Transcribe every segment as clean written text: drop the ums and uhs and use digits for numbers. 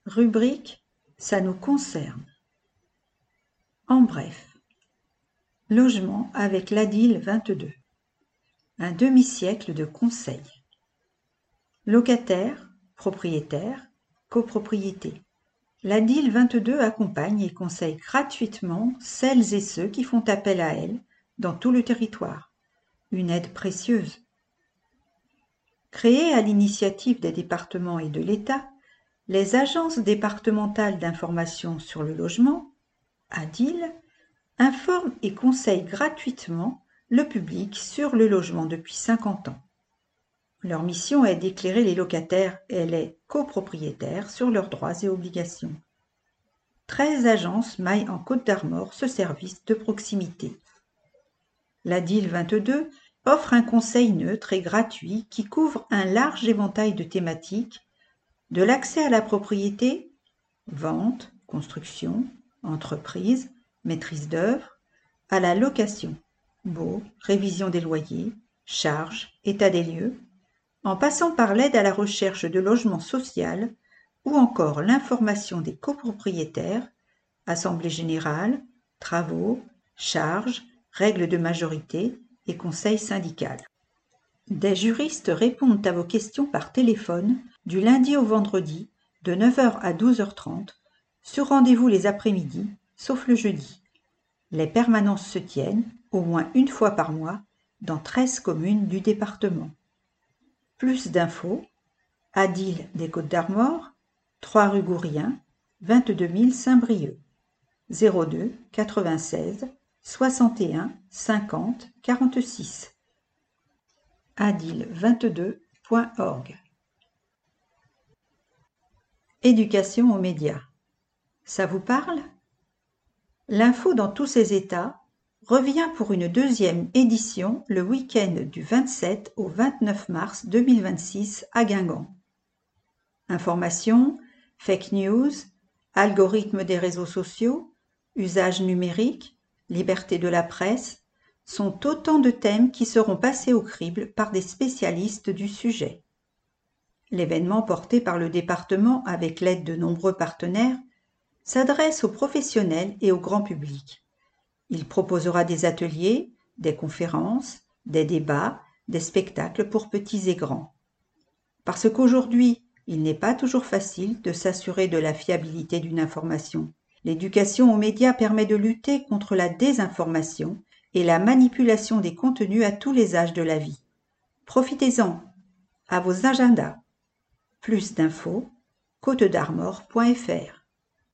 Rubrique « Ça nous concerne ». En bref, logement avec l'ADIL 22. Un demi-siècle de conseils. Locataire, propriétaire, copropriété. L'ADIL 22 accompagne et conseille gratuitement celles et ceux qui font appel à elle dans tout le territoire. Une aide précieuse. Créée à l'initiative des départements et de l'État, les agences départementales d'information sur le logement, ADIL, informent et conseillent gratuitement le public sur le logement depuis 50 ans. Leur mission est d'éclairer les locataires et les copropriétaires sur leurs droits et obligations. 13 agences maillent en Côte-d'Armor ce service de proximité. L'ADIL 22 offre un conseil neutre et gratuit qui couvre un large éventail de thématiques, de l'accès à la propriété, vente, construction, entreprise, maîtrise d'œuvre, à la location, baux, révision des loyers, charges, état des lieux, en passant par l'aide à la recherche de logement social ou encore l'information des copropriétaires, assemblée générale, travaux, charges, règles de majorité et conseil syndical. Des juristes répondent à vos questions par téléphone du lundi au vendredi de 9h à 12h30, sur rendez-vous les après-midi, sauf le jeudi. Les permanences se tiennent au moins une fois par mois dans 13 communes du département. Plus d'infos, ADIL des Côtes-d'Armor, 3 rue Gourien, 22 000 Saint-Brieuc, 02 96 61 50 46. adil22.org. Éducation aux médias. Ça vous parle ? L'info dans tous ses états revient pour une deuxième édition le week-end du 27 au 29 mars 2026 à Guingamp. Information, fake news, algorithmes des réseaux sociaux, usage numérique, liberté de la presse sont autant de thèmes qui seront passés au crible par des spécialistes du sujet. L'événement porté par le département avec l'aide de nombreux partenaires s'adresse aux professionnels et au grand public. Il proposera des ateliers, des conférences, des débats, des spectacles pour petits et grands. Parce qu'aujourd'hui, il n'est pas toujours facile de s'assurer de la fiabilité d'une information. L'éducation aux médias permet de lutter contre la désinformation et la manipulation des contenus à tous les âges de la vie. Profitez-en, à vos agendas. Plus d'infos, côtedarmor.fr.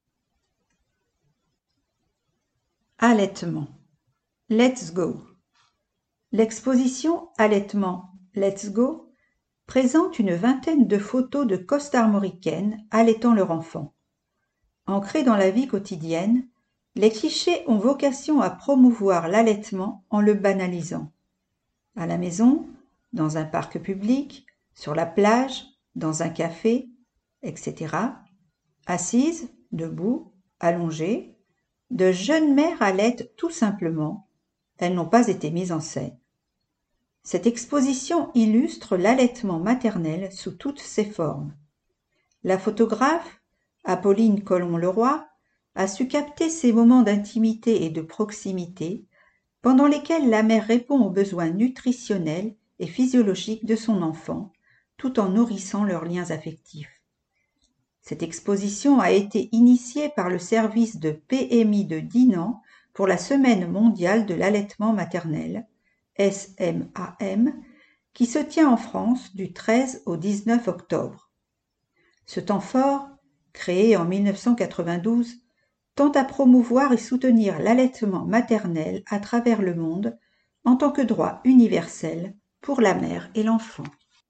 Allaitement. Let's go. L'exposition Allaitement Let's go présente une vingtaine de photos de costarmoricaines allaitant leur enfant. Ancrées dans la vie quotidienne, les clichés ont vocation à promouvoir l'allaitement en le banalisant. À la maison, dans un parc public, sur la plage, dans un café, etc. Assises, debout, allongées, de jeunes mères allaitent tout simplement. Elles n'ont pas été mises en scène. Cette exposition illustre l'allaitement maternel sous toutes ses formes. La photographe, Apolline Colomb-Leroy, a su capter ces moments d'intimité et de proximité pendant lesquels la mère répond aux besoins nutritionnels et physiologiques de son enfant, tout en nourrissant leurs liens affectifs. Cette exposition a été initiée par le service de PMI de Dinan pour la Semaine mondiale de l'allaitement maternel, SMAM, qui se tient en France du 13 au 19 octobre. Ce temps fort, créé en 1992, tend à promouvoir et soutenir l'allaitement maternel à travers le monde en tant que droit universel pour la mère et l'enfant.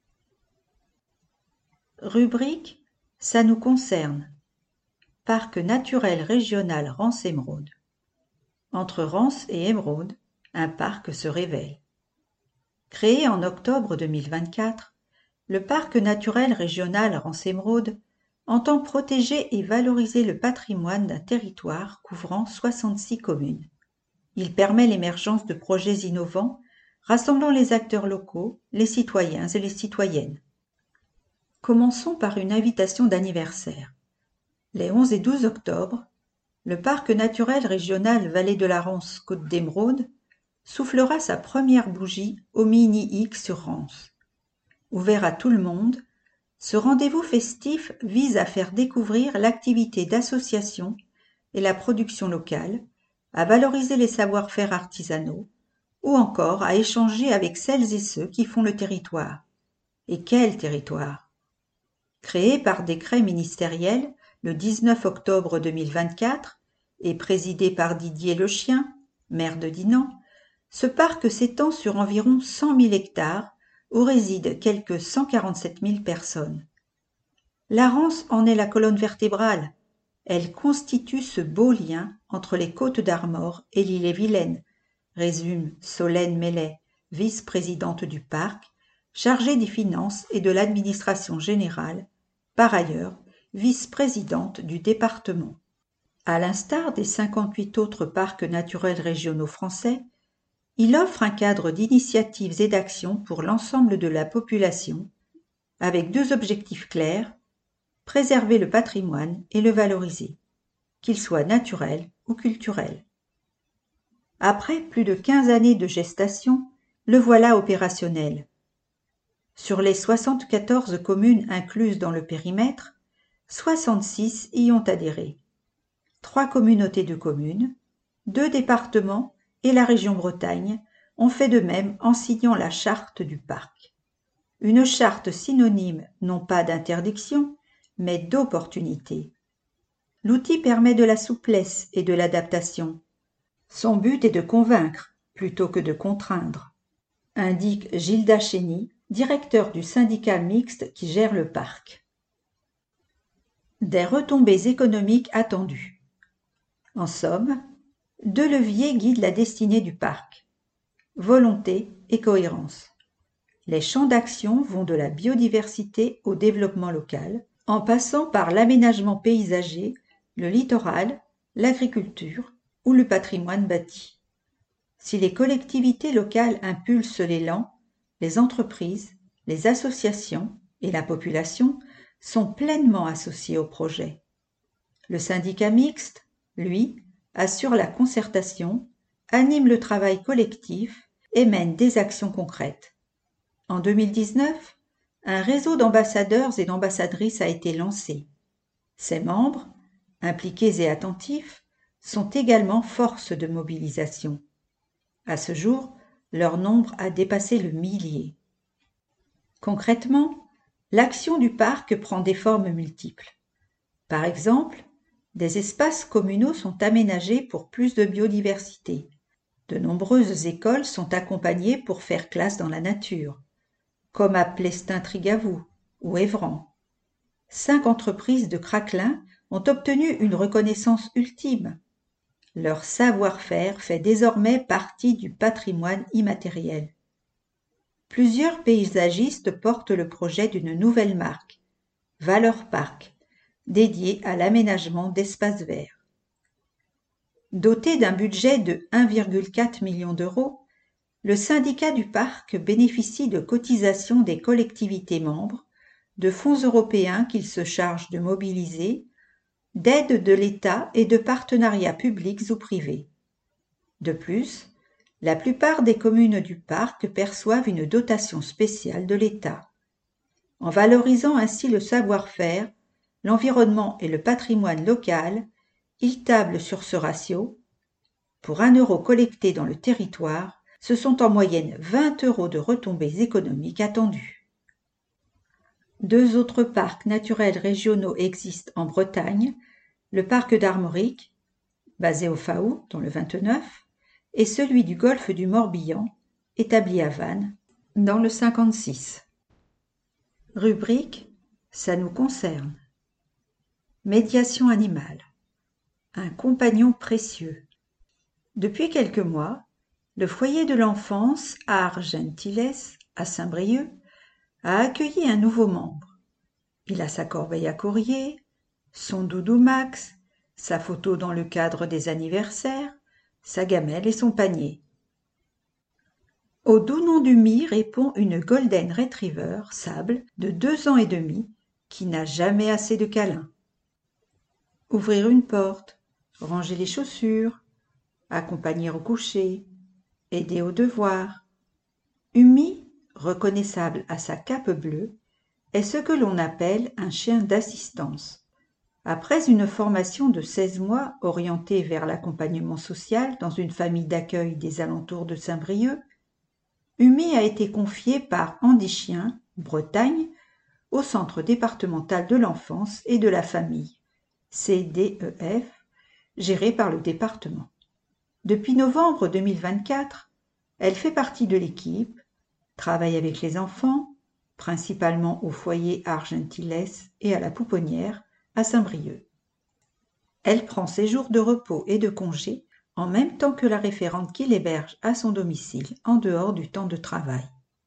Rubrique « Ça nous concerne ». Parc naturel régional Rance-Émeraude. Entre Rance et Émeraude, un parc se révèle. Créé en octobre 2024, le parc naturel régional Rance-Émeraude entend protéger et valoriser le patrimoine d'un territoire couvrant 66 communes. Il permet l'émergence de projets innovants rassemblant les acteurs locaux, les citoyens et les citoyennes. Commençons par une invitation d'anniversaire. Les 11 et 12 octobre, le parc naturel régional Vallée de la Rance-Côte d'Émeraude soufflera sa première bougie au Mini-X sur Rance. Ouvert à tout le monde, ce rendez-vous festif vise à faire découvrir l'activité d'association et la production locale, à valoriser les savoir-faire artisanaux, ou encore à échanger avec celles et ceux qui font le territoire. Et quel territoire! Créé par décret ministériel le 19 octobre 2024 et présidé par Didier Lechien, maire de Dinan, ce parc s'étend sur environ 100 000 hectares où résident quelques 147 000 personnes. La Rance en est la colonne vertébrale. Elle constitue ce beau lien entre les Côtes d'Armor et l'Ille-et-Vilaine, résume Solène Mellet, vice-présidente du parc, chargée des finances et de l'administration générale, par ailleurs vice-présidente du département. À l'instar des 58 autres parcs naturels régionaux français, il offre un cadre d'initiatives et d'actions pour l'ensemble de la population, avec deux objectifs clairs: préserver le patrimoine et le valoriser, qu'il soit naturel ou culturel. Après plus de 15 années de gestation, le voilà opérationnel. Sur les 74 communes incluses dans le périmètre, 66 y ont adhéré. 3 communautés de communes, 2 départements et la région Bretagne ont fait de même en signant la charte du parc. Une charte synonyme non pas d'interdiction, mais d'opportunité. L'outil permet de la souplesse et de l'adaptation. Son but est de convaincre plutôt que de contraindre, indique Gilda Chény, directeur du syndicat mixte qui gère le parc. Des retombées économiques attendues. En somme, 2 leviers guident la destinée du parc: volonté et cohérence. Les champs d'action vont de la biodiversité au développement local, en passant par l'aménagement paysager, le littoral, l'agriculture ou le patrimoine bâti. Si les collectivités locales impulsent l'élan, les entreprises, les associations et la population sont pleinement associés au projet. Le syndicat mixte, lui, assure la concertation, anime le travail collectif et mène des actions concrètes. En 2019, un réseau d'ambassadeurs et d'ambassadrices a été lancé. Ses membres, impliqués et attentifs, sont également force de mobilisation. À ce jour, leur nombre a dépassé le millier. Concrètement, l'action du parc prend des formes multiples. Par exemple, des espaces communaux sont aménagés pour plus de biodiversité. De nombreuses écoles sont accompagnées pour faire classe dans la nature, comme à Plestin-Trigavou ou Évran. 5 entreprises de craquelin ont obtenu une reconnaissance ultime. Leur savoir-faire fait désormais partie du patrimoine immatériel. Plusieurs paysagistes portent le projet d'une nouvelle marque, Valeur Parc, dédiée à l'aménagement d'espaces verts. Doté d'un budget de 1,4 million d'euros, le syndicat du parc bénéficie de cotisations des collectivités membres, de fonds européens qu'il se charge de mobiliser, d'aides de l'État et de partenariats publics ou privés. De plus, la plupart des communes du parc perçoivent une dotation spéciale de l'État. En valorisant ainsi le savoir-faire, l'environnement et le patrimoine local, ils tablent sur ce ratio. Pour 1 euro collecté dans le territoire, ce sont en moyenne 20 euros de retombées économiques attendues. 2 autres parcs naturels régionaux existent en Bretagne, le parc d'Armorique, basé au Faou, dans le 29, et celui du golfe du Morbihan, établi à Vannes, dans le 56. Rubrique « Ça nous concerne ». Médiation animale. Un compagnon précieux. Depuis quelques mois, le foyer de l'enfance Ars Gentiles, à Saint-Brieuc, a accueilli un nouveau membre. Il a sa corbeille à courrier, son doudou Max, sa photo dans le cadre des anniversaires, sa gamelle et son panier. Au doux nom du Mi répond une Golden Retriever sable de 2 ans et demi qui n'a jamais assez de câlins. ouvrir une porte, ranger les chaussures, accompagner au coucher, aider aux devoirs. Umi, reconnaissable à sa cape bleue, est ce que l'on appelle un chien d'assistance. Après une formation de 16 mois orientée vers l'accompagnement social dans une famille d'accueil des alentours de Saint-Brieuc, Umi a été confié par Andy Chien, Bretagne, au Centre départemental de l'enfance et de la famille, CDEF, géré par le département. Depuis novembre 2024, elle fait partie de l'équipe, travaille avec les enfants, principalement au foyer Argentiles et à la Pouponnière, à Saint-Brieuc. Elle prend ses jours de repos et de congé en même temps que la référente qui l'héberge à son domicile en dehors du temps de travail.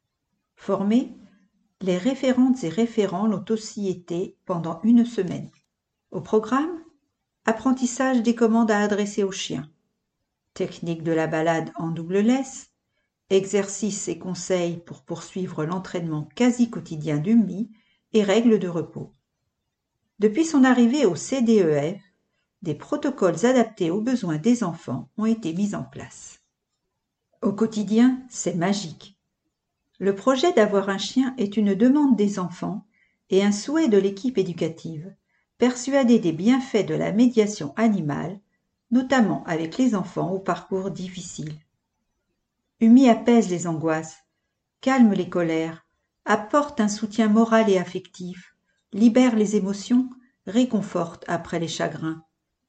Formée, les référentes et référents l'ont aussi été pendant une semaine. Au programme, apprentissage des commandes à adresser aux chiens, technique de la balade en double laisse, exercices et conseils pour poursuivre l'entraînement quasi quotidien d'Umi et règles de repos. Depuis son arrivée au CDEF, des protocoles adaptés aux besoins des enfants ont été mis en place. Au quotidien, c'est magique. Le projet d'avoir un chien est une demande des enfants et un souhait de l'équipe éducative, persuadée des bienfaits de la médiation animale, notamment avec les enfants au parcours difficile. Umi apaise les angoisses, calme les colères, apporte un soutien moral et affectif, libère les émotions, réconforte après les chagrins.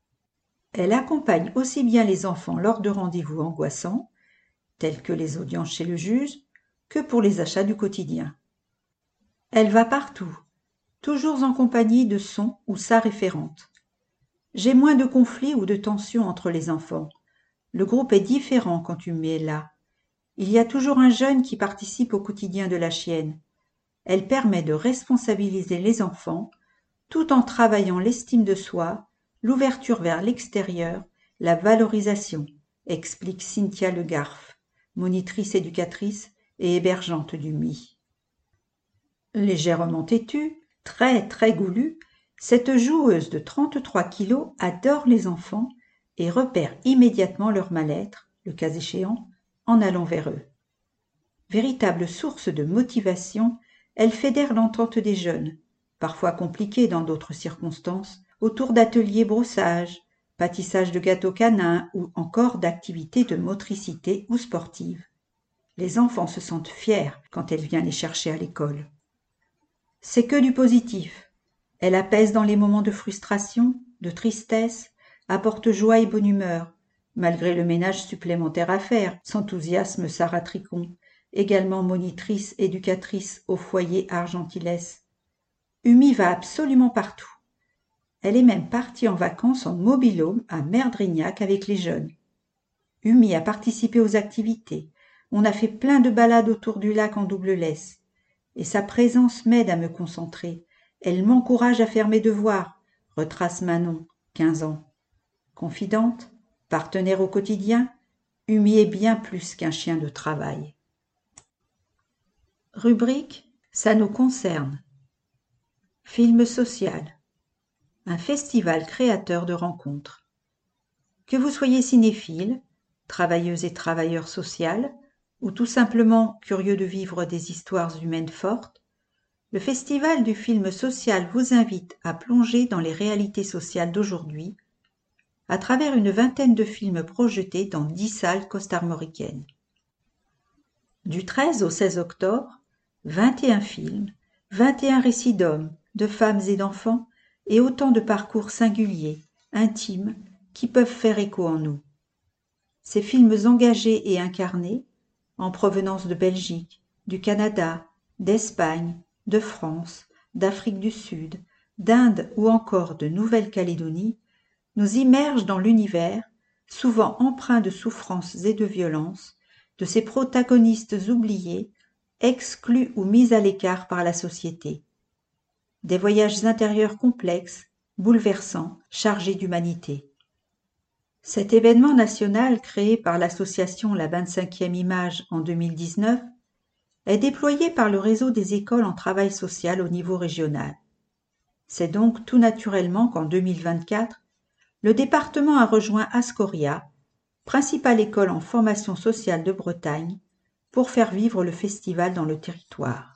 Elle accompagne aussi bien les enfants lors de rendez-vous angoissants, tels que les audiences chez le juge, que pour les achats du quotidien. Elle va partout, toujours en compagnie de son ou sa référente. J'ai moins de conflits ou de tensions entre les enfants. Le groupe est différent quand Umi est là. Il y a toujours un jeune qui participe au quotidien de la chienne. Elle permet de responsabiliser les enfants, tout en travaillant l'estime de soi, l'ouverture vers l'extérieur, la valorisation, explique Cynthia Le Garf, monitrice éducatrice et hébergeante d'Umi. Légèrement têtue, très goulue, cette joueuse de 33 kilos adore les enfants et repère immédiatement leur mal-être, le cas échéant, en allant vers eux. Véritable source de motivation, elle fédère l'entente des jeunes, parfois compliquée dans d'autres circonstances, autour d'ateliers brossage, pâtissage de gâteaux canins ou encore d'activités de motricité ou sportives. Les enfants se sentent fiers quand elle vient les chercher à l'école. C'est que du positif. Elle apaise dans les moments de frustration, de tristesse, apporte joie et bonne humeur, malgré le ménage supplémentaire à faire, s'enthousiasme Sarah Tricon, également monitrice éducatrice au foyer Argentiles. Umi va absolument partout. Elle est même partie en vacances en mobil-home à Merdrignac avec les jeunes. Umi a participé aux activités. On a fait plein de balades autour du lac en double laisse. Et sa présence m'aide à me concentrer. Elle m'encourage à faire mes devoirs, retrace Manon, 15 ans. Confidente, partenaire au quotidien, Umi est bien plus qu'un chien de travail. Rubrique « Ça nous concerne ». Film social. Un festival créateur de rencontres. Que vous soyez cinéphile, travailleuse et travailleur social, ou tout simplement curieux de vivre des histoires humaines fortes, le Festival du film social vous invite à plonger dans les réalités sociales d'aujourd'hui à travers une vingtaine de films projetés dans 10 salles costarmoricaines. Du 13 au 16 octobre, 21 films, 21 récits d'hommes, de femmes et d'enfants, et autant de parcours singuliers, intimes, qui peuvent faire écho en nous. Ces films engagés et incarnés, en provenance de Belgique, du Canada, d'Espagne, de France, d'Afrique du Sud, d'Inde ou encore de Nouvelle-Calédonie, nous immergent dans l'univers, souvent empreint de souffrances et de violences, de ces protagonistes oubliés, exclus ou mis à l'écart par la société. Des voyages intérieurs complexes, bouleversants, chargés d'humanité. Cet événement national créé par l'association La 25e Image en 2019 est déployé par le réseau des écoles en travail social au niveau régional. C'est donc tout naturellement qu'en 2024, le département a rejoint Ascoria, principale école en formation sociale de Bretagne, pour faire vivre le festival dans le territoire.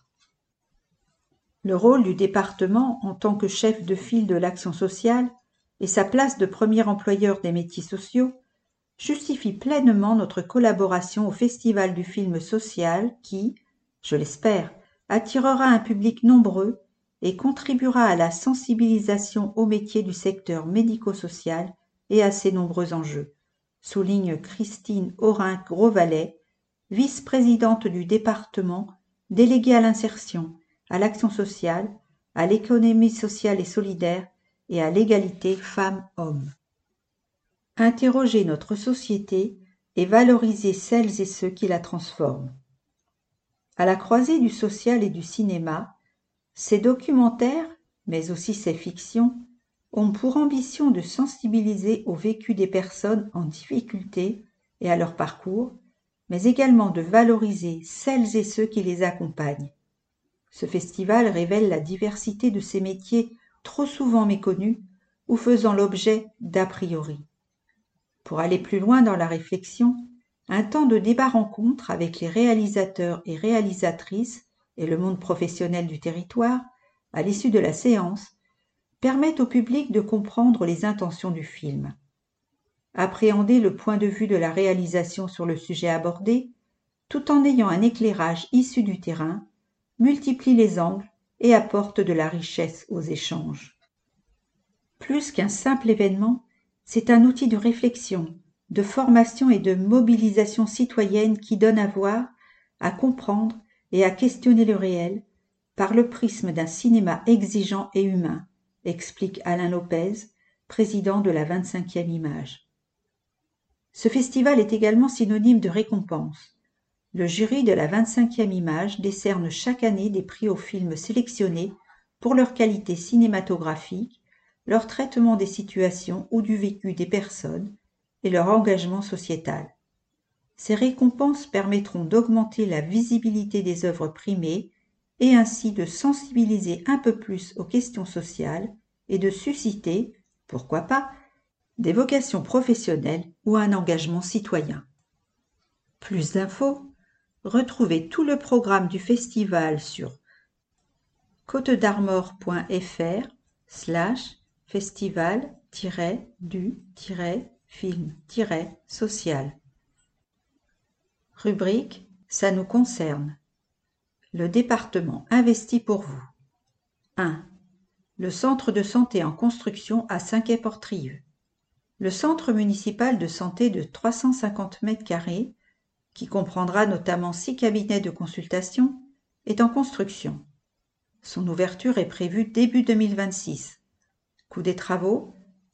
Le rôle du département en tant que chef de file de l'action sociale et sa place de premier employeur des métiers sociaux justifient pleinement notre collaboration au Festival du film social qui, je l'espère, attirera un public nombreux et contribuera à la sensibilisation aux métiers du secteur médico-social et à ses nombreux enjeux, souligne Christine Aurin-Grosvalet, vice-présidente du département, déléguée à l'insertion, à l'action sociale, à l'économie sociale et solidaire et à l'égalité femmes-hommes. Interroger notre société et valoriser celles et ceux qui la transforment. À la croisée du social et du cinéma, ces documentaires, mais aussi ces fictions, ont pour ambition de sensibiliser au vécu des personnes en difficulté et à leur parcours, mais également de valoriser celles et ceux qui les accompagnent. Ce festival révèle la diversité de ces métiers trop souvent méconnus ou faisant l'objet d'a priori. Pour aller plus loin dans la réflexion, un temps de débat-rencontre avec les réalisateurs et réalisatrices et le monde professionnel du territoire, à l'issue de la séance, permet au public de comprendre les intentions du film. Appréhender le point de vue de la réalisation sur le sujet abordé, tout en ayant un éclairage issu du terrain, multiplie les angles et apporte de la richesse aux échanges. Plus qu'un simple événement, c'est un outil de réflexion, de formation et de mobilisation citoyenne qui donne à voir, à comprendre et à questionner le réel par le prisme d'un cinéma exigeant et humain, explique Alain Lopez, président de la 25e Image. Ce festival est également synonyme de récompense. Le jury de la 25e Image décerne chaque année des prix aux films sélectionnés pour leur qualité cinématographique, leur traitement des situations ou du vécu des personnes et leur engagement sociétal. Ces récompenses permettront d'augmenter la visibilité des œuvres primées et ainsi de sensibiliser un peu plus aux questions sociales et de susciter, pourquoi pas, des vocations professionnelles ou un engagement citoyen. Plus d'infos, retrouvez tout le programme du festival sur côtedarmor.fr/festival-du-film-social. Rubrique « Ça nous concerne ». Le département investit pour vous. 1. Le centre de santé en construction à Saint-Quay-Portrieux. Le centre municipal de santé de 350 m², qui comprendra notamment 6 cabinets de consultation, est en construction. Son ouverture est prévue début 2026. Coût des travaux,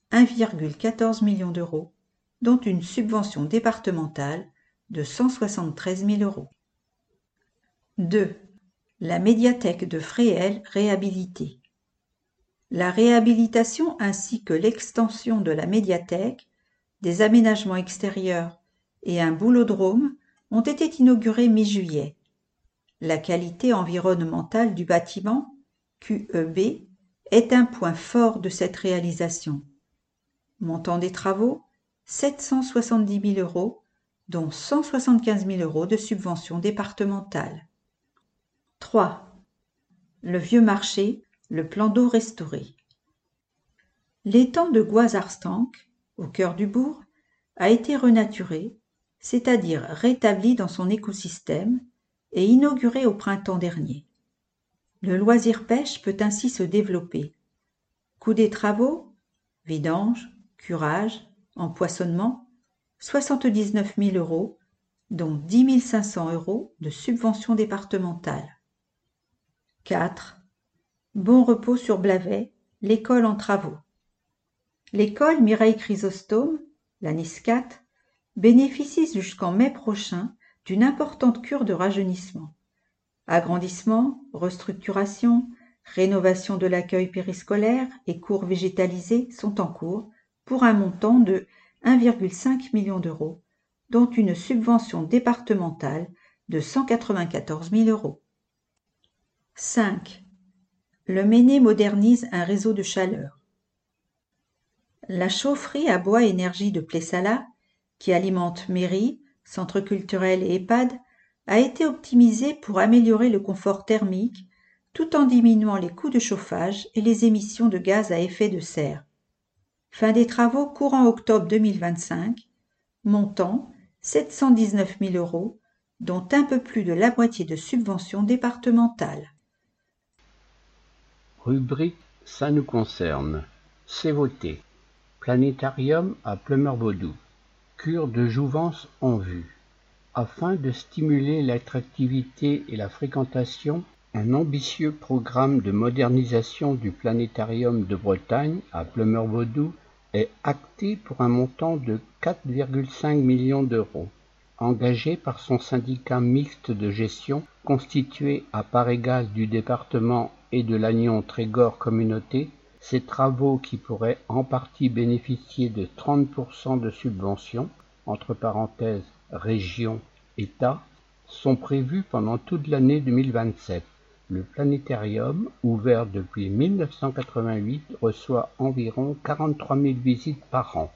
1,14 million d'euros, dont une subvention départementale de 173 000 euros. 2. La médiathèque de Fréhel réhabilitée. La réhabilitation ainsi que l'extension de la médiathèque, des aménagements extérieurs et un boulodrome ont été inaugurés mi-juillet. La qualité environnementale du bâtiment, QEB, est un point fort de cette réalisation. Montant des travaux, 770 000 euros, dont 175 000 euros de subvention départementale. 3. Le vieux marché, le plan d'eau restauré. L'étang de Goisarstank, au cœur du bourg, a été renaturé, c'est-à-dire rétabli dans son écosystème et inauguré au printemps dernier. Le loisir pêche peut ainsi se développer. Coût des travaux, vidange, curage, empoisonnement, 79 000 euros, dont 10 500 euros de subvention départementale. 4. Bon repos sur Blavet, l'école en travaux. L'école Mireille Chrysostome, la NISCAT, bénéficie jusqu'en mai prochain d'une importante cure de rajeunissement. Agrandissement, restructuration, rénovation de l'accueil périscolaire et cours végétalisés sont en cours pour un montant de 1,5 million d'euros, dont une subvention départementale de 194 000 euros. 5. Le Méné modernise un réseau de chaleur. La chaufferie à bois énergie de Plessala, qui alimente mairie, centre culturel et EHPAD, a été optimisée pour améliorer le confort thermique tout en diminuant les coûts de chauffage et les émissions de gaz à effet de serre. Fin des travaux courant octobre 2025, montant 719 000 €, dont un peu plus de la moitié de subventions départementales. Rubrique Ça nous concerne. C'est voté. Planétarium à Plumeur-Vaudou. Cure de jouvence en vue. Afin de stimuler l'attractivité et la fréquentation, un ambitieux programme de modernisation du Planétarium de Bretagne à Plumeur-Vaudou est acté pour un montant de 4,5 millions d'euros. Engagé par son syndicat mixte de gestion, constitué à part égale du département et de l'Agnon Trégor Communauté, ces travaux qui pourraient en partie bénéficier de 30% de subventions, entre parenthèses région, État, sont prévus pendant toute l'année 2027. Le planétarium, ouvert depuis 1988, reçoit environ 43 000 visites par an.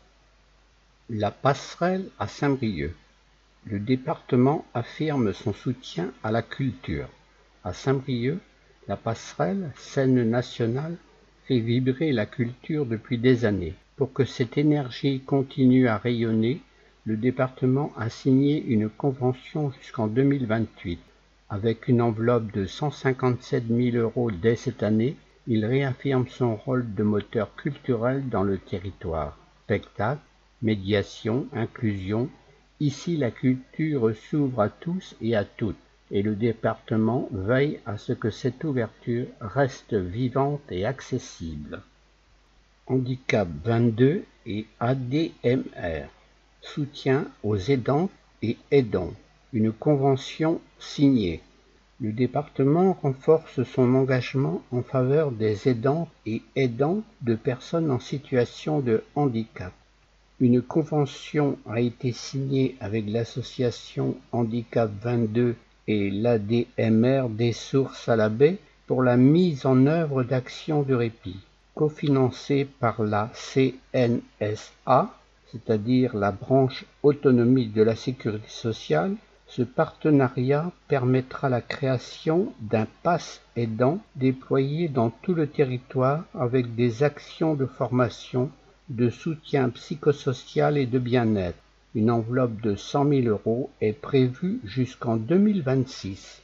La passerelle à Saint-Brieuc. Le département affirme son soutien à la culture. À Saint-Brieuc, la passerelle, scène nationale, fait vibrer la culture depuis des années. Pour que cette énergie continue à rayonner, le département a signé une convention jusqu'en 2028. Avec une enveloppe de 157 000 € dès cette année, il réaffirme son rôle de moteur culturel dans le territoire. Spectacle, médiation, inclusion. Ici, la culture s'ouvre à tous et à toutes, et le département veille à ce que cette ouverture reste vivante et accessible. Handicap 22 et ADMR. Soutien aux aidants et aidants. Une convention signée. Le département renforce son engagement en faveur des aidants et aidants de personnes en situation de handicap. Une convention a été signée avec l'association Handicap 22 et l'ADMR des Sources à la Baie pour la mise en œuvre d'actions de répit, cofinancée par la CNSA, c'est-à-dire la branche autonomie de la sécurité sociale. Ce partenariat permettra la création d'un pass aidant déployé dans tout le territoire avec des actions de formation, de soutien psychosocial et de bien-être. Une enveloppe de 100 000 € est prévue jusqu'en 2026.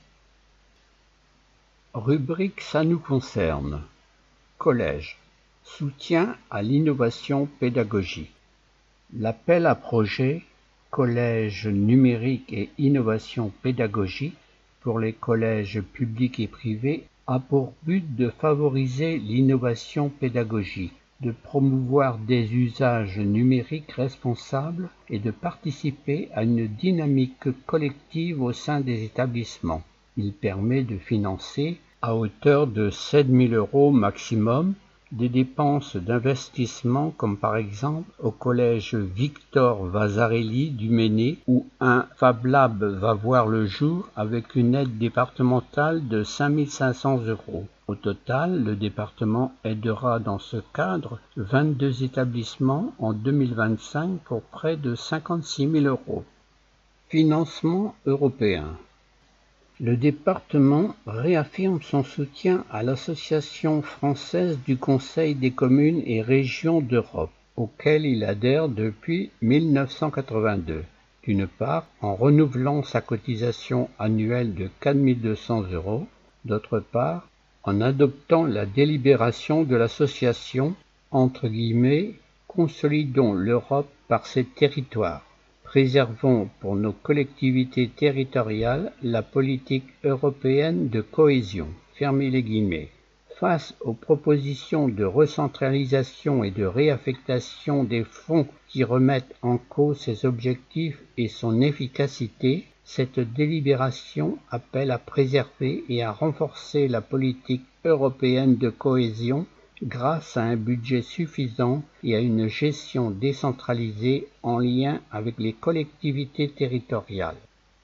Rubrique Ça nous concerne. Collège. Soutien à l'innovation pédagogique. L'appel à projet Collège numérique et innovation pédagogique pour les collèges publics et privés a pour but de favoriser l'innovation pédagogique, de promouvoir des usages numériques responsables et de participer à une dynamique collective au sein des établissements. Il permet de financer, à hauteur de 7 000 € maximum, des dépenses d'investissement comme par exemple au collège Victor Vasarely du Méné où un Fab Lab va voir le jour avec une aide départementale de 5 500 €. Au total, le département aidera dans ce cadre 22 établissements en 2025 pour près de 56 000 €. Financement européen. Le département réaffirme son soutien à l'Association française du Conseil des communes et régions d'Europe, auquel il adhère depuis 1982. D'une part, en renouvelant sa cotisation annuelle de 4 200 €, d'autre part, en adoptant la délibération de l'association, « Consolidons l'Europe par ses territoires ». Préservons pour nos collectivités territoriales la politique européenne de cohésion. Fermez les guillemets. Face aux propositions de recentralisation et de réaffectation des fonds qui remettent en cause ses objectifs et son efficacité, cette délibération appelle à préserver et à renforcer la politique européenne de cohésion grâce à un budget suffisant et à une gestion décentralisée en lien avec les collectivités territoriales.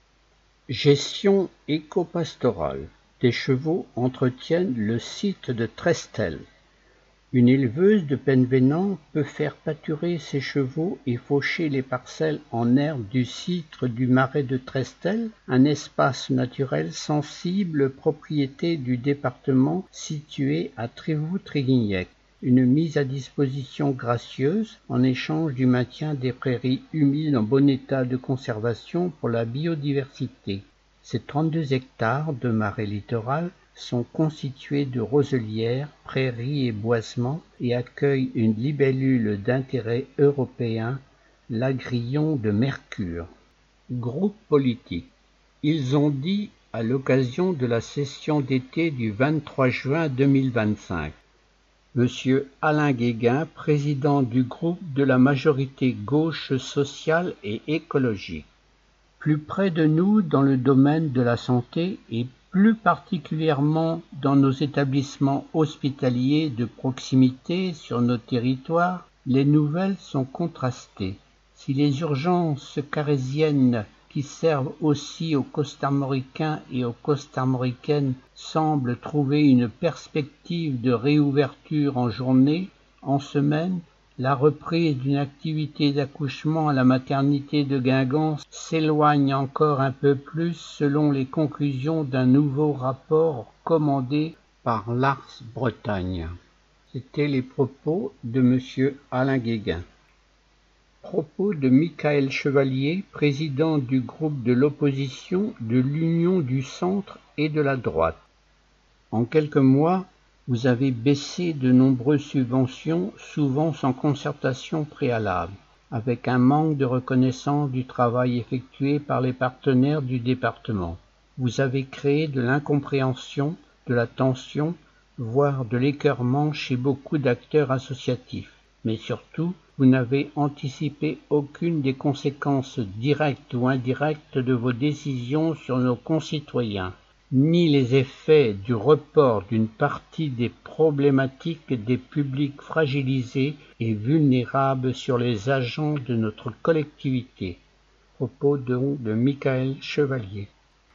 Gestion éco-pastorale. Des chevaux entretiennent le site de Trestel. Une éleveuse de Penvénan peut faire pâturer ses chevaux et faucher les parcelles en herbe du citre du marais de Trestel, un espace naturel sensible propriété du département situé à Trévoux-Tréguignec. Une mise à disposition gracieuse en échange du maintien des prairies humides en bon état de conservation pour la biodiversité. Ces 32 hectares de marais littoral sont constitués de roselières, prairies et boisements et accueillent une libellule d'intérêt européen, l'agrillon de Mercure. Groupe politique. Ils ont dit à l'occasion de la session d'été du 23 juin 2025. Monsieur Alain Guéguin, président du groupe de la majorité gauche sociale et écologique. Plus près de nous dans le domaine de la santé et plus particulièrement dans nos établissements hospitaliers de proximité sur nos territoires, les nouvelles sont contrastées. Si les urgences carésiennes qui servent aussi aux costarmoricains et aux costarmoricaines semblent trouver une perspective de réouverture en journée, en semaine, la reprise d'une activité d'accouchement à la maternité de Guingamp s'éloigne encore un peu plus selon les conclusions d'un nouveau rapport commandé par l'Ars Bretagne. C'étaient les propos de M. Alain Guéguin. Propos de Michael Chevalier, président du groupe de l'opposition de l'Union du Centre et de la droite. En quelques mois, vous avez baissé de nombreuses subventions, souvent sans concertation préalable, avec un manque de reconnaissance du travail effectué par les partenaires du département. Vous avez créé de l'incompréhension, de la tension, voire de l'écœurement chez beaucoup d'acteurs associatifs. Mais surtout, vous n'avez anticipé aucune des conséquences directes ou indirectes de vos décisions sur nos concitoyens, ni les effets du report d'une partie des problématiques des publics fragilisés et vulnérables sur les agents de notre collectivité. Propos donc de Michael Chevalier.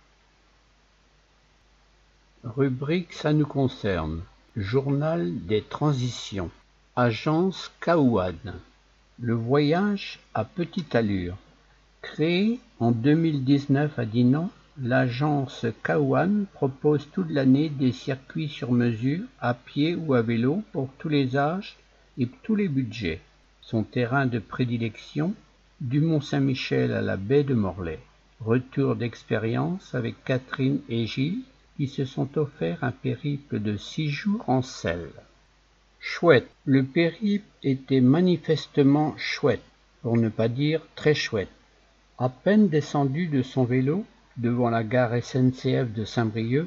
Rubrique Ça nous concerne. Journal des transitions. Agence Caouane. Le voyage à petite allure. Créée en 2019 à Dinan, l'agence Caouane propose toute l'année des circuits sur mesure, à pied ou à vélo, pour tous les âges et tous les budgets. Son terrain de prédilection, du Mont-Saint-Michel à la baie de Morlaix. Retour d'expérience avec Catherine et Gilles, qui se sont offerts un périple de 6 jours en selle. Chouette. Le périple était manifestement chouette, pour ne pas dire très chouette. À peine descendu de son vélo, devant la gare SNCF de Saint-Brieuc,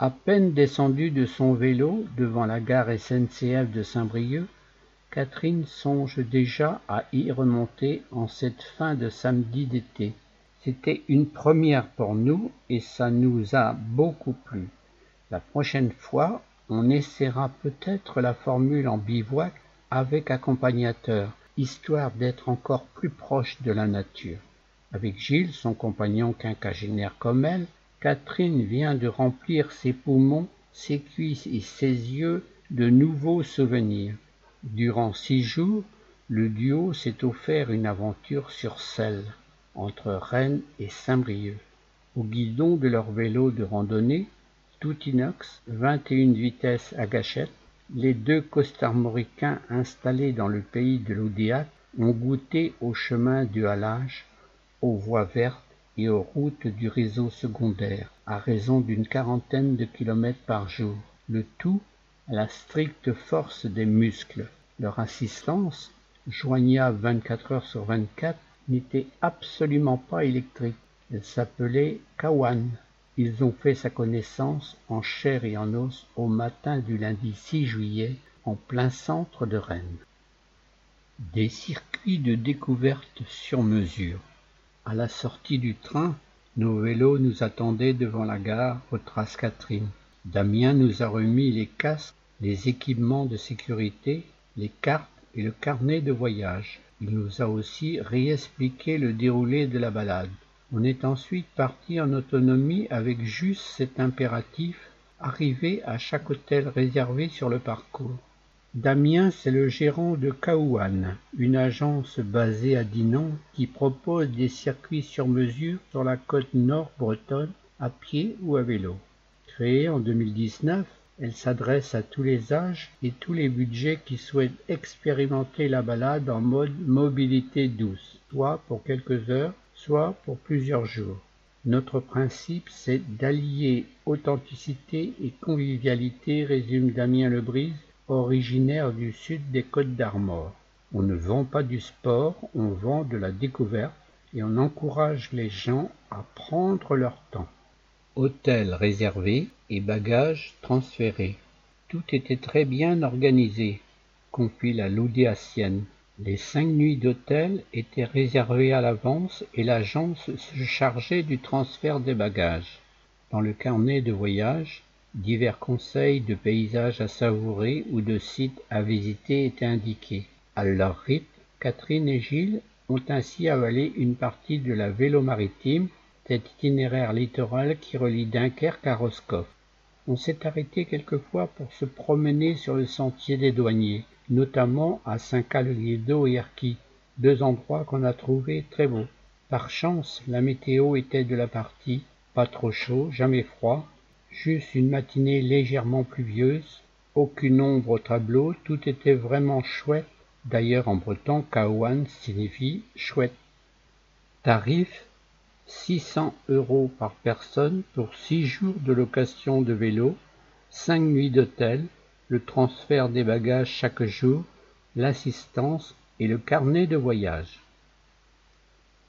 Catherine songe déjà à y remonter en cette fin de samedi d'été. C'était une première pour nous et ça nous a beaucoup plu. La prochaine fois, on essaiera peut-être la formule en bivouac avec accompagnateur, histoire d'être encore plus proche de la nature. Avec Gilles, son compagnon quinquagénaire comme elle, Catherine vient de remplir ses poumons, ses cuisses et ses yeux de nouveaux souvenirs. Durant 6 jours, le duo s'est offert une aventure sur selle, entre Rennes et Saint-Brieuc. Au guidon de leur vélo de randonnée, tout inox, 21 vitesses à gâchette, les deux costarmoricains installés dans le pays de l'Odéac ont goûté au chemin du halage, aux voies vertes et aux routes du réseau secondaire, à raison d'une 40aine de kilomètres par jour, le tout à la stricte force des muscles. Leur assistance, joignable 24 heures sur 24, n'était absolument pas électrique. Elle s'appelait Caouane. Ils ont fait sa connaissance en chair et en os au matin du lundi 6 juillet, en plein centre de Rennes. Des circuits de découverte sur mesure. À la sortie du train, nos vélos nous attendaient devant la gare, retrace Catherine. Damien nous a remis les casques, les équipements de sécurité, les cartes et le carnet de voyage. Il nous a aussi réexpliqué le déroulé de la balade. On est ensuite parti en autonomie avec juste cet impératif, arriver à chaque hôtel réservé sur le parcours. Damien, c'est le gérant de Kaouane, une agence basée à Dinan qui propose des circuits sur mesure sur la côte nord bretonne, à pied ou à vélo. Créée en 2019, elle s'adresse à tous les âges et tous les budgets qui souhaitent expérimenter la balade en mode mobilité douce, soit pour quelques heures, soit pour plusieurs jours. Notre principe, c'est d'allier authenticité et convivialité, résume Damien Lebrise, originaire du sud des Côtes-d'Armor. On ne vend pas du sport, on vend de la découverte et on encourage les gens à prendre leur temps. Hôtel réservé et bagages transférés. Tout était très bien organisé, confie la Loudéacienne. Les 5 nuits d'hôtel étaient réservées à l'avance et l'agence se chargeait du transfert des bagages. Dans le carnet de voyage, divers conseils de paysages à savourer ou de sites à visiter étaient indiqués. À leur rythme, Catherine et Gilles ont ainsi avalé une partie de la Vélo Maritime, cet itinéraire littoral qui relie Dunkerque à Roscoff. On s'est arrêté quelquefois pour se promener sur le sentier des douaniers, notamment à Saint-Caloglier-d'Eau et Erquy, 2 endroits qu'on a trouvés très beaux. Par chance, la météo était de la partie, pas trop chaud, jamais froid, juste une matinée légèrement pluvieuse, aucune ombre au tableau, tout était vraiment chouette. D'ailleurs en breton, Kaouane signifie chouette. Tarif 600 € par personne pour 6 jours de location de vélo, 5 nuits d'hôtel, le transfert des bagages chaque jour, l'assistance et le carnet de voyage.